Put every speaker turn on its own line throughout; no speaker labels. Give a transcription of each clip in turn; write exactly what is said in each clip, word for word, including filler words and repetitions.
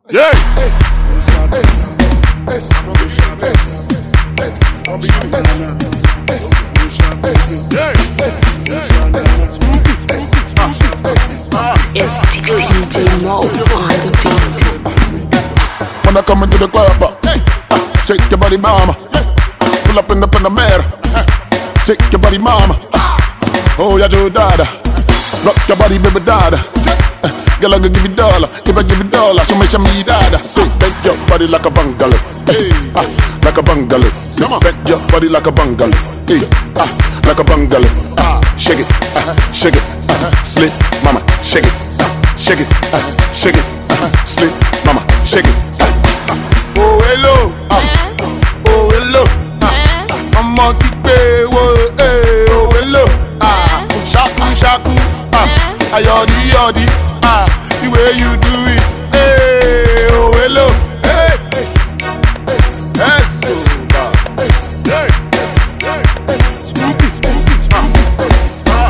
Yeah.
It's D J Mo on the beat.
When I come into the club, uh, shake your body, mama. Pull up in the Panamera, shake your body, mama. Oh, yeah, Joe Dada. Rock your body, baby, dada. Girl, I can give you dollar. If I give you dollar, show me, show me, dada. Say, bend your body like a bungalow. Hey, ah, like a bungalow. Say, bend your body like a bungalow. Hey, ah, like a bungalow. Ah, shake it, ah, shake it, ah, slip, mama, shake it, ah, shake it, ah, shake it, ah, slip, mama, shake it. Ah, ah. Oh, hello, ah, oh, hello, ah, I'm on the way, whoa, hey, oh, hello, ah, shaku, shaku, ah, ayodi, yodi. Ah, the way you do it, hey, oh hello, hey, hey, yes, hey, hey, hey, Scooby, Scooby, ah,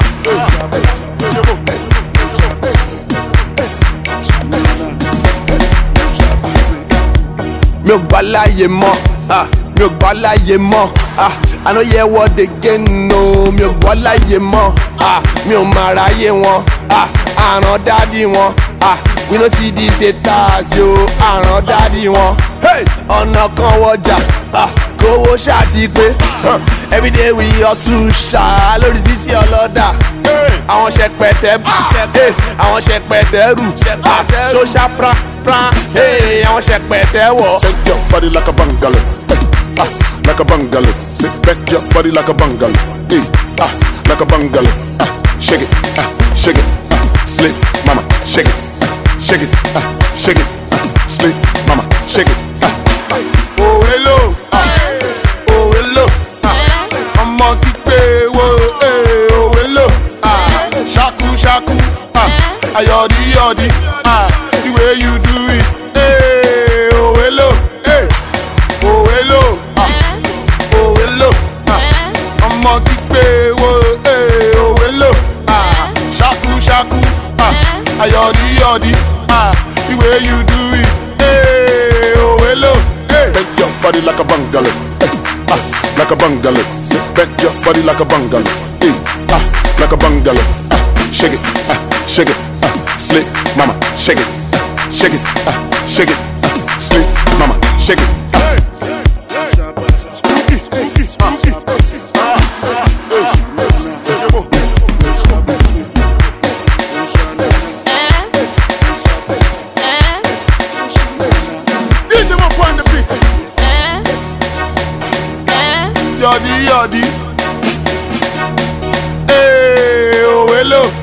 mi ò gbà láyé mọ́, mi ò gbà láyé mọ́, I no hear what they get no, mi ò gbà láyé mọ́, mi ò máa ráyé wọn. Àràn dádì wọn, we no see these haters yo, àràn dádì wọn. Ọ̀nà kan wọjà, kówó ṣáàtì pé, everyday we hustle ṣá lórí títí ọlọ́dà. Àwọn ṣẹpẹtẹ bù, àwọn ṣẹpẹtẹ rù, ṣóṣà pra pra, àwọn ṣẹpẹtẹ wọ̀.
Shake your body like a bungalow, ah, like a bungalow. Say, bend your body like a bungalow, hey, ah, like a bungalow. Ah, shake it, ah, shake it. Slip, mama, shake it, uh, shake it, uh, shake it, uh, slip, mama, shake it. Uh, uh. Oh hello, uh, oh hello, uh, I'm on the way, whoa, hey, oh hello, uh, shaku shaku, uh, ayodi yodi, uh, the way you do it, hey, oh hello, hey, oh hello, uh, oh hello, uh, I'm on the way, whoa, hey, oh hello, uh, shaku shaku. Ayodi, yodi, ah, the way you do it, hey, oh hello, hey. Bend your body like a bungalow, hey, ah, like a bungalow. Say, bend your body like a bungalow, hey, ah, like a bungalow. Ah, shake it, ah, shake it, ah, slip, mama, shake it, ah, shake it, ah, shake it, ah, slip, mama, shake it. Ah. Spooky, spooky, spooky. Yodi, yodi. Hey, oh hello.